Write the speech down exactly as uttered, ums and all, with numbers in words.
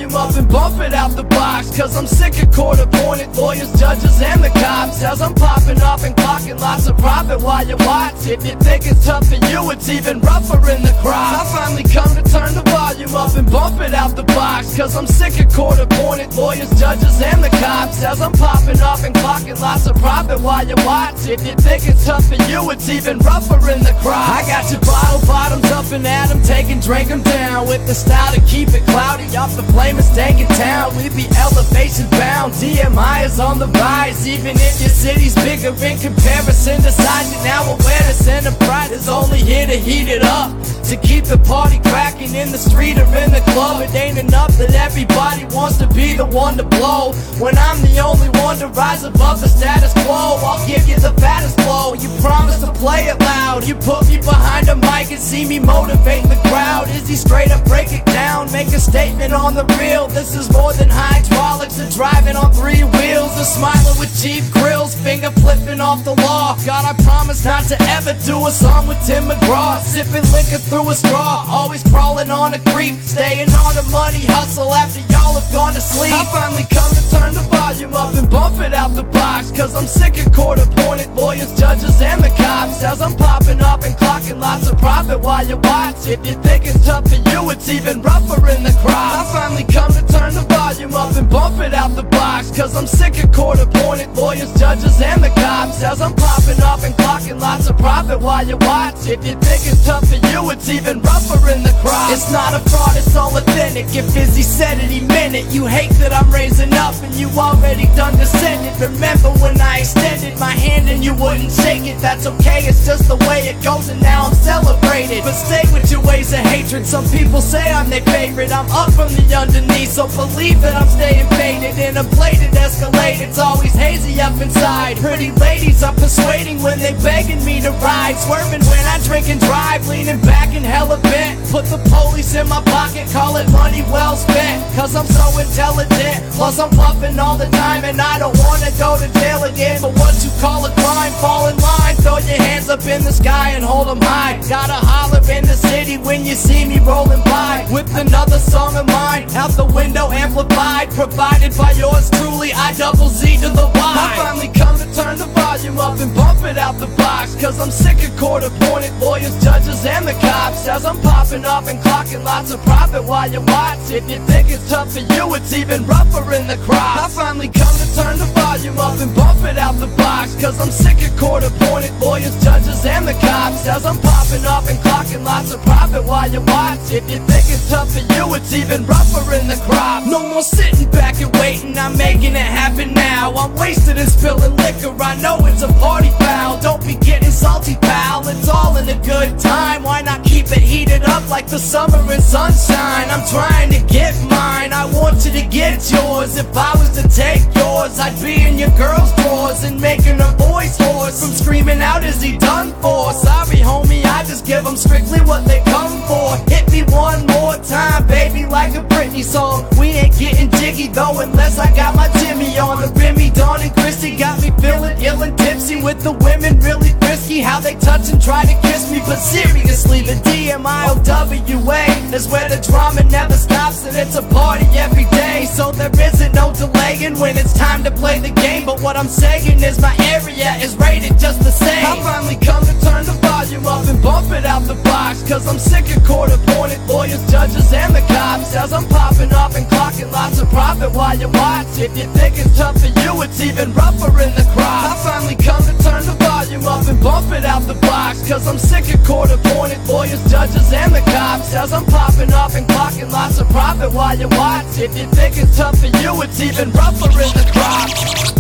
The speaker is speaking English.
volume up and bump it out the box, cause I'm sick of court-appointed lawyers, judges, and the cops. As I'm popping off and clocking lots of profit while you watch. If you think it's tough for you, it's even rougher in the crowd. I finally come to turn the volume up and bump it out the box, cause I'm sick of court-appointed lawyers, judges, and the cops. As I'm popping off and clocking lots of profit while you watch. If you think it's tough for you, it's even rougher in the crowd. I got your bottle bottoms up and at 'em, take and drink 'em down with the style to keep it cloudy off the flamest dank in town. We be elevation bound, D M I is on the rise. Even if your city's bigger in comparison to size, and now awareness and the pride is only here to heat it up, to keep the party cracking in the street or in the club. It ain't enough that everybody wants to be the one to blow, when I'm the only one to rise above the status quo. I'll give you the fattest flow, you promise to play it loud. You put me behind a mic and see me motivate the crowd. Is he straight up break it down, make a statement on the real? This is more than hydraulics and driving on three wheels. A smiling with cheap grills, finger flipping off the law. God, I promise not to ever do a song with Tim McGraw. Sipping liquor through a straw, always crawling on a creep, staying on a money hustle after y'all have gone to sleep. I finally come to turn the volume up and bump it out the box, cause I'm sick of court-appointed lawyers, judges, and the cops. As I'm popping up and clocking lots of profit while you watch. If you think it's tough for you, it's even rougher in the crowd. I finally come to turn the volume up and bump it out the box, cause I'm sick of court-appointed lawyers, judges, and the cops. As I'm popping up and clocking lots of profit while you watch. If you think it's tough for you, it's even rougher in the crowd. It's not a fraud, it's all authentic. If Izzy said it, he meant it. You hate that I'm raising up and you already done descended. Remember when I extended my hand and you wouldn't shake it? That's okay, it's just the way it goes, and now I'm celebrated. But stay with your ways of hatred. Some people say I'm their favorite. I'm up from the underneath, so believe that I'm staying faded. In a bladed escalade, it's always hazy up inside. Pretty ladies are persuading when they begging me to ride. Swerving when I drink and drive, leaning back and hella bent. Put the police in my pocket, call it money well spent, cause I'm so intelligent. Plus I'm puffing all the time and I don't wanna go to jail again. But what you call a crime, fall in line. Throw your hands up in the sky and hold them high. Gotta holler in the city when you see me rolling by, with another song of mine out the window amplified, provided by yours truly, I double Z to the Y. I finally come to turn the volume up and bump it out the box, cause I'm sick of court-appointed lawyers, judges, and the cops. As I'm popping off and clocking lots of profit while you watch. If you think it's tough for you, it's even rougher in the crowd. I finally come to turn the volume up and bump it out the box, cause I'm sick of court-appointed lawyers, judges, and the cops. As I'm popping off and clocking lots of profit while you watch. If you think it's tough for you, it's even rougher in the crowd. No more sitting back and waiting, I'm making it happen now. I'm wasted and spilling liquor, I know it's a party foul. Don't be getting salty, pal, it's all in a good time. Why not keep it heated up like the summer and sunshine? I'm trying to get mine, I want you to get yours. If I was to take yours, I'd be in your girl's drawers and making her voice hoarse from screaming out, is he done for? Sorry homie, I just give them strictly what they come for. Hit me one more time, baby, like a Britney song. We ain't getting jiggy though unless I got my Jimmy on. The Remy, Dawn, and Christy got me feeling ill and tipsy, with the women really frisky, how they touch and try to kiss me. But seriously, the D M I O W A is where the drama never stops, and it's a party every day, so there isn't no delaying when it's time to play the game. But what I'm saying is my area is rated just the same. I finally come to turn the volume up and bump it out the box, cause I'm sick of court-appointed lawyers, judges, and the cops. As I'm popping off and clocking lots of profit while you watch. If you think it's tough for you, it's even rougher in the crowd. I finally come to turn the volume up and bump it out the box, cause I'm sick of court-appointed lawyers, judges, and the cops. As I'm popping off and clocking lots of profit while you watch. If you think it's tough for you, it's even rougher in the crowd.